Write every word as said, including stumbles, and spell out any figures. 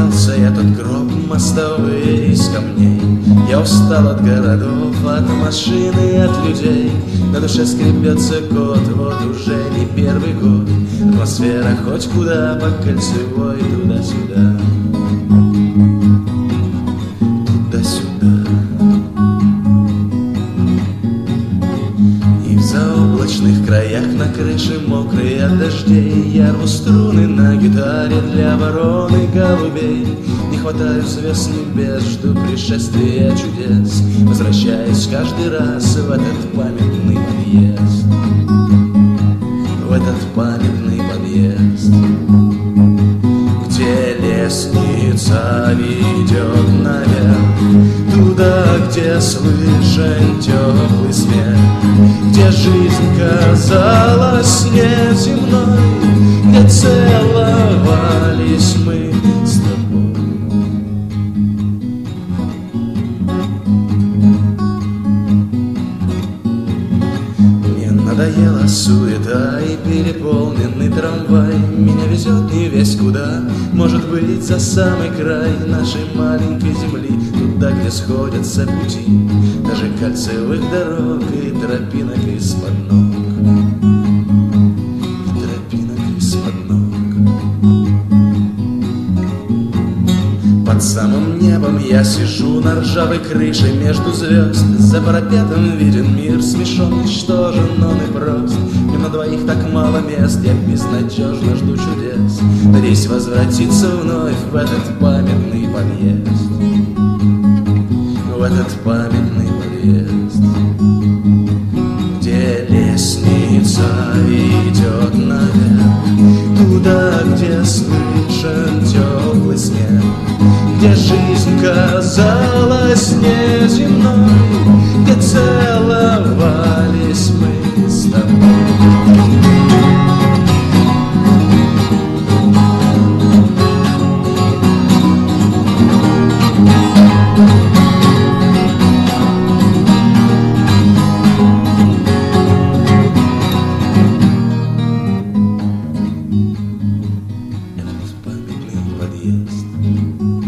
Собрался этот гроб мостовые из камней. Я устал от городов, от машин и от людей. На душе скребется кот, вот уже не первый год. Атмосфера хоть куда, по кольцевой, туда-сюда, туда-сюда. И в заоблачных краях на крыше мокрые от дождей я рву струны на гитаре для ворон и голубей. Не хватаю звезд небес, жду пришествия чудес, возвращаясь каждый раз в этот памятный подъезд, в этот памятный подъезд, где лестница ведет наверх, туда, где слышен теплый смех, где жизнь казалась неземной, где целовались мы с тобой. Мне надоела суета и переполненный трамвай. Меня везет не весь куда, может быть, за самый край нашей маленькой земли, туда, где сходятся пути даже кольцевых дорог и тропинок из-под ног, тропинок из-под ног. Под самым небом я сижу на ржавой крыше между звезд. За парапетом виден мир, смешон, ничтожен, он и прост. Мне на двоих так мало мест, я безнадежно жду чудес. Надеюсь возвратиться вновь в этот памятный подъезд, в этот памятный подъезд, где лестница ведет наверх, туда, где слышен теплый снег, где жизнь казалась неземной, где целовались мы с тобой. Этот памятный подъезд.